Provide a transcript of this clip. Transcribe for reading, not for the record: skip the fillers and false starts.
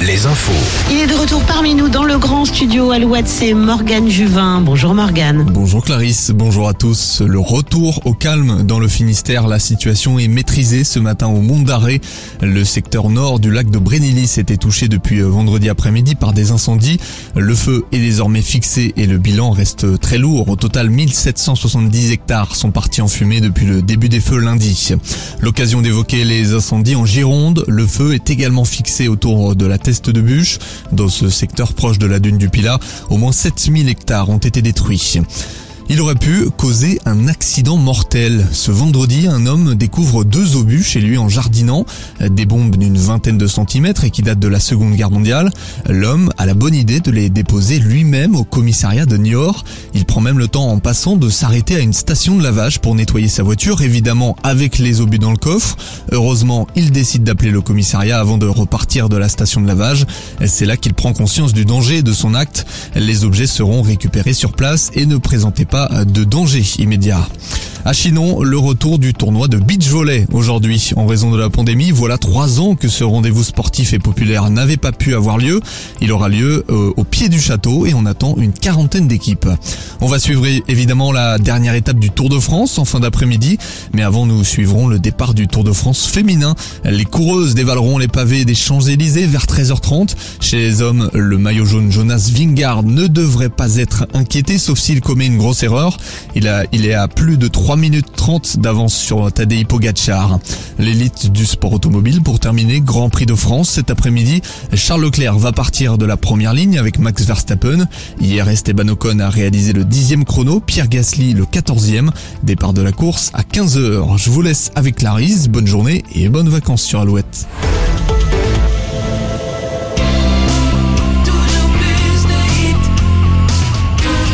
les infos. Il est de retour parmi nous dans le grand studio Alouette, c'est Morgane Juvin. Bonjour Morgane. Bonjour Clarisse, bonjour à tous. Le retour au calme dans le Finistère, la situation est maîtrisée ce matin au Mont d'Arrée. Le secteur nord du lac de Brénilis était touché depuis vendredi après-midi par des incendies. Le feu est désormais fixé et le bilan reste très lourd. Au total, 1770 hectares sont partis en fumée depuis le début des feux lundi. L'occasion d'évoquer les incendies en Gironde. Le feu est également fixé autour de la Teste de Bûche. Dans ce secteur proche de la dune du Pilat, au moins 7000 hectares ont été détruits. Il aurait pu causer un accident mortel. Ce vendredi, un homme découvre 2 obus chez lui en jardinant, des bombes d'une vingtaine de centimètres et qui datent de la Seconde Guerre mondiale. L'homme a la bonne idée de les déposer lui-même au commissariat de Niort. Il prend même le temps en passant de s'arrêter à une station de lavage pour nettoyer sa voiture, évidemment avec les obus dans le coffre. Heureusement, il décide d'appeler le commissariat avant de repartir de la station de lavage. C'est là qu'il prend conscience du danger de son acte. Les objets seront récupérés sur place et ne présentaient pas de danger immédiat. À Chinon, le retour du tournoi de beach volley aujourd'hui. En raison de la pandémie, voilà 3 ans que ce rendez-vous sportif et populaire n'avait pas pu avoir lieu. Il aura lieu au pied du château et on attend une 40aine d'équipes. On va suivre évidemment la dernière étape du Tour de France en fin d'après-midi. Mais avant, nous suivrons le départ du Tour de France féminin. Les coureuses dévaleront les pavés des Champs-Élysées vers 13h30. Chez les hommes, le maillot jaune Jonas Vingegaard ne devrait pas être inquiété, sauf s'il commet une grosse erreur. Il est à plus de 3 minutes 30 d'avance sur Tadej Pogačar. L'élite du sport automobile pour terminer, Grand Prix de France cet après-midi. Charles Leclerc va partir de la première ligne avec Max Verstappen. Hier, Esteban Ocon a réalisé le 10e chrono, Pierre Gasly le 14e. Départ de la course à 15h. Je vous laisse avec Clarisse. Bonne journée et bonnes vacances sur Alouette.